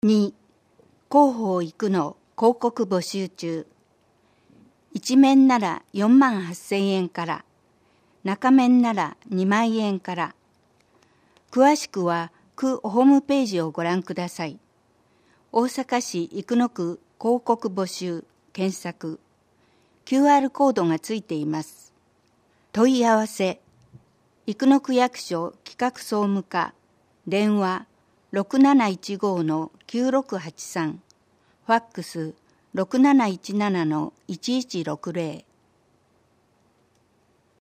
2、広報行くの広告募集中。一面なら48,000円から、中面なら2万円から。詳しくは区ホームページをご覧ください。大阪市生野区広告募集検索。QR コードがついています。問い合わせ。生野区役所企画総務課。電話6715-9683。ファックス6717-1160。